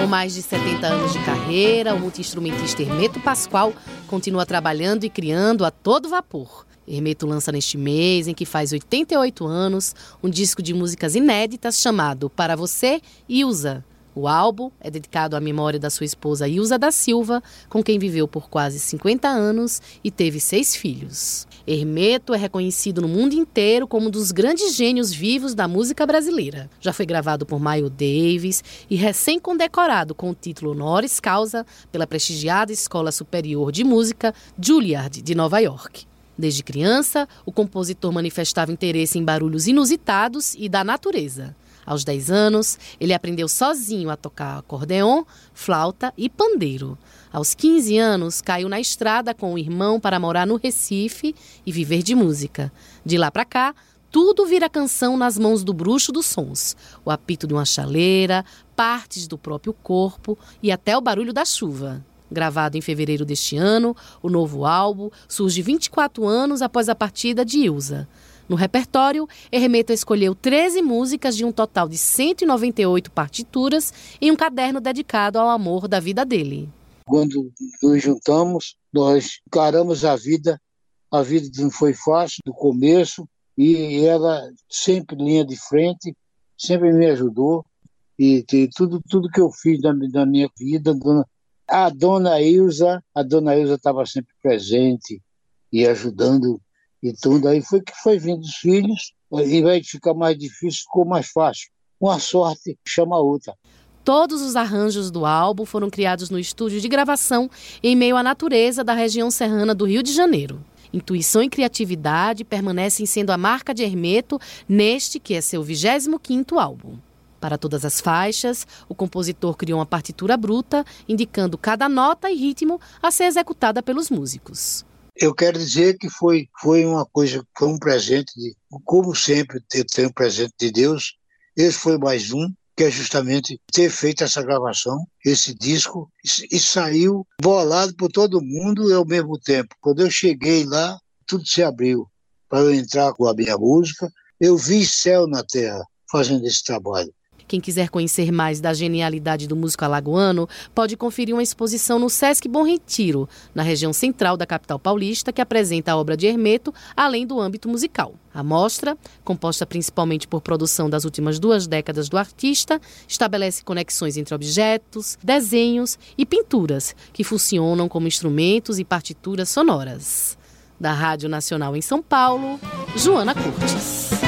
mais de 70 anos de carreira, o multi-instrumentista Hermeto Pascoal continua trabalhando e criando a todo vapor. Hermeto lança neste mês, em que faz 88 anos, um disco de músicas inéditas chamado Para Você, Ilza. O álbum é dedicado à memória da sua esposa Ilza da Silva, com quem viveu por quase 50 anos e teve 6 filhos. Hermeto é reconhecido no mundo inteiro como um dos grandes gênios vivos da música brasileira. Já foi gravado por Miles Davis e recém-condecorado com o título honoris causa pela prestigiada Escola Superior de Música Juilliard, de Nova York. Desde criança, o compositor manifestava interesse em barulhos inusitados e da natureza. Aos 10 anos, ele aprendeu sozinho a tocar acordeon, flauta e pandeiro. Aos 15 anos, caiu na estrada com o irmão para morar no Recife e viver de música. De lá para cá, tudo vira canção nas mãos do bruxo dos sons. O apito de uma chaleira, partes do próprio corpo e até o barulho da chuva. Gravado em fevereiro deste ano, o novo álbum surge 24 anos após a partida de Ilza. No repertório, Hermeto escolheu 13 músicas de um total de 198 partituras em um caderno dedicado ao amor da vida dele. Quando nos juntamos, nós encaramos a vida. A vida não foi fácil do começo e ela sempre linha de frente, sempre me ajudou. E tudo que eu fiz na minha vida, a dona Ilza estava sempre presente e ajudando. E tudo, aí foi vindo os filhos, e vai ficar mais difícil, ficou mais fácil. Uma sorte chama a outra. Todos os arranjos do álbum foram criados no estúdio de gravação em meio à natureza da região serrana do Rio de Janeiro. Intuição e criatividade permanecem sendo a marca de Hermeto neste que é seu 25º álbum. Para todas as faixas, o compositor criou uma partitura bruta, indicando cada nota e ritmo a ser executada pelos músicos. Eu quero dizer que foi uma coisa, foi um presente, como sempre eu tenho um presente de Deus. Esse foi mais um, que é justamente ter feito essa gravação, esse disco, e saiu bolado por todo mundo ao mesmo tempo. Quando eu cheguei lá, tudo se abriu para eu entrar com a minha música. Eu vi céu na terra fazendo esse trabalho. Quem quiser conhecer mais da genialidade do músico alagoano, pode conferir uma exposição no Sesc Bom Retiro, na região central da capital paulista, que apresenta a obra de Hermeto, além do âmbito musical. A mostra, composta principalmente por produção das últimas 2 décadas do artista, estabelece conexões entre objetos, desenhos e pinturas, que funcionam como instrumentos e partituras sonoras. Da Rádio Nacional em São Paulo, Joana Curtis.